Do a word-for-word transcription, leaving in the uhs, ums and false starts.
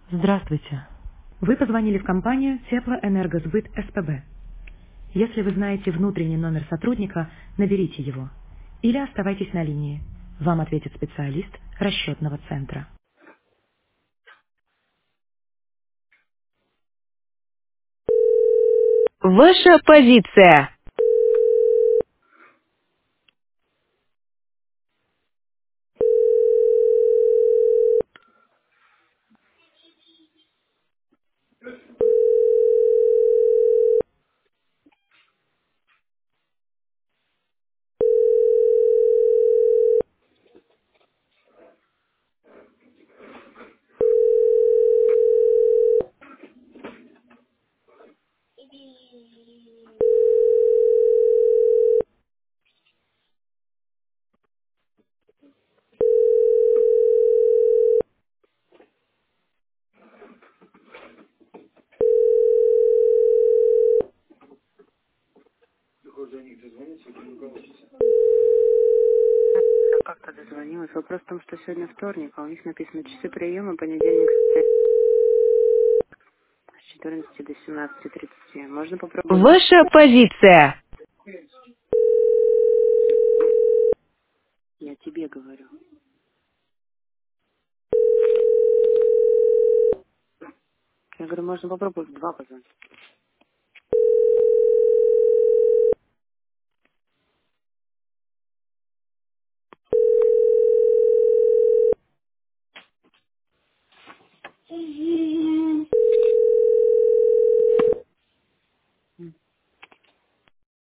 Здравствуйте. Вы позвонили в компанию Теплоэнергосбыт СПБ. Если вы знаете внутренний номер сотрудника, наберите его. Или оставайтесь на линии. Вам ответит специалист расчетного центра. Ваша позиция. Как-то дозвонилась. Вопрос в том, что сегодня вторник, а у них написано часы приема, понедельник с четырнадцати до семнадцати тридцати. Можно попробовать? Ваша позиция. Я тебе говорю. Я говорю, можно попробовать в два позвонить.